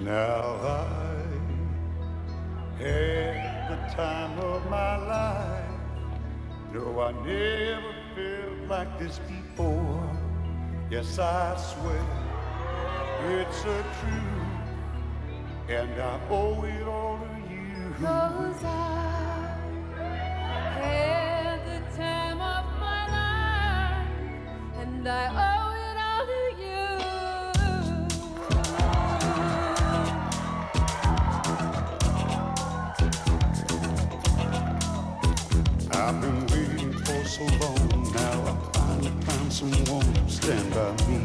Now I had the time of my life. No, I never felt like this before. Yes, I swear it's a truth, and I owe it all to you. 'Cause I had the time of my life, and I owe it all to you. I've been waiting for so long. Now I finally found someone to stand by me.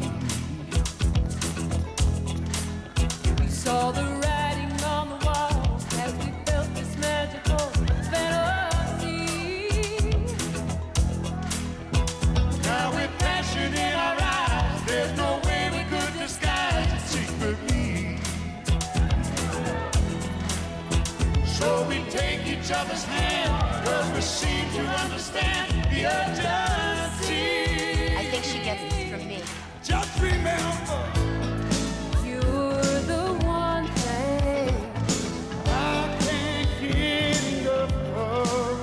We saw the writing on the wall as we felt this magical fantasy. Now with passion in our eyes, there's no way we could disguise it secretly. So we take each other's hand, 'cause we seem to understand the urgency. I think she gets this from me. Just remember, You're the one thing I can't get enough of.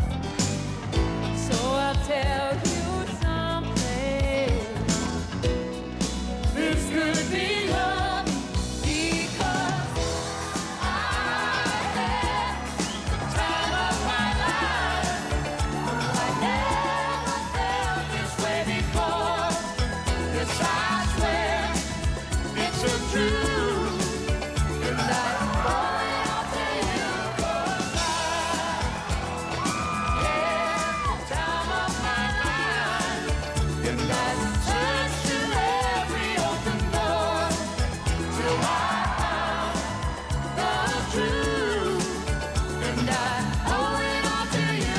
so I'll tell you something. This could be love, Because I had the time of my life. I never felt this way before. Yes, I swear it's a truth. and I owe it all to you. 'Cause I had the time of my life. And I searched through every open door till I found the truth, and I owe it all to you.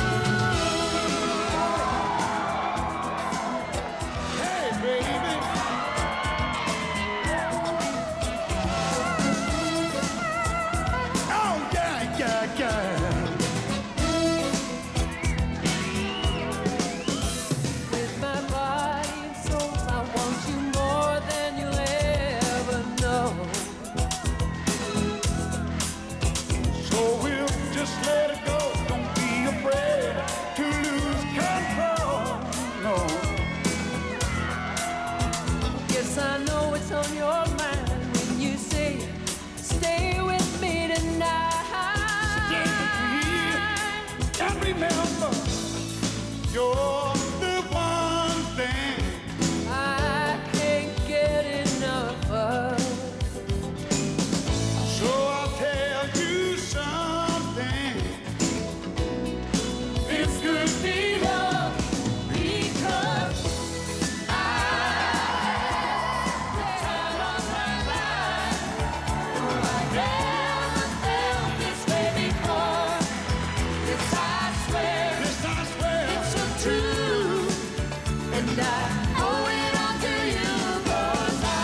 hey, baby. Oh, yeah, yeah, yeah. With my body and soul, I want you more than you'll ever know. So we'll just let it go. Don't be afraid to lose control. No. Yes, I know it's on your mind when you say, stay with me tonight. And remember, you're the one thing I can't get enough of. so I'll tell you something. This could be love Because I had the time of my life. I never felt this way before. Yes, I swear this I swear it's a truth, and I owe it all to you. 'Cause I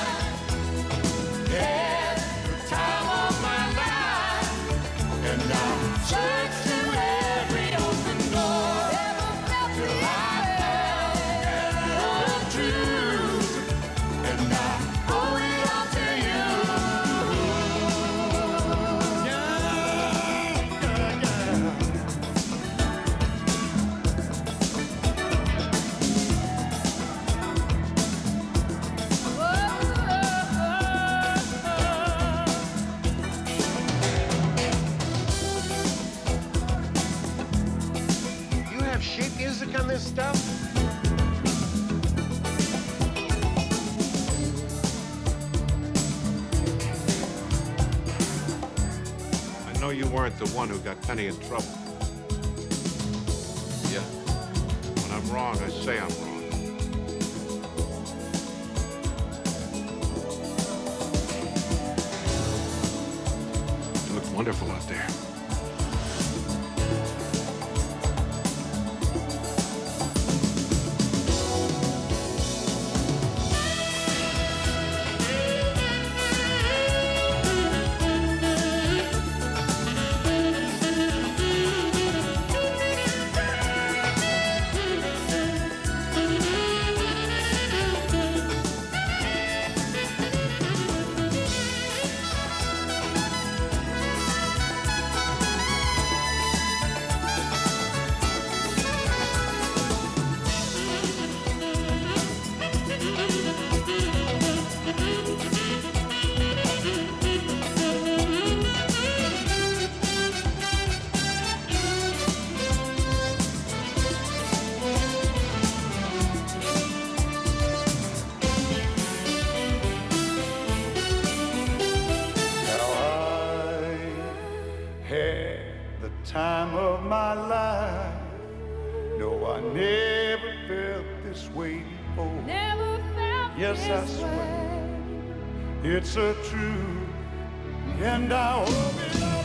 had the time of my life, and I searched through every open door till I found the truth, and I owe it all to you. yeah, yeah, yeah. You have sheet music on this stuff? I know you weren't the one who got Penny in trouble. Yeah. When I'm wrong, I say I'm wrong. You look wonderful out there. the time of my life. No, I never felt this way before. Never felt Yes, I this swear way. it's a truth, and I hope it